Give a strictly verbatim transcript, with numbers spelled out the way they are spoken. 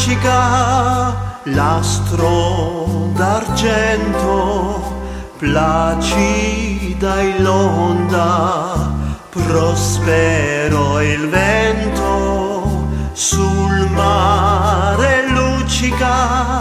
luccica l'astro d'argento, placida è l'onda, prospero il vento, sul mare luccica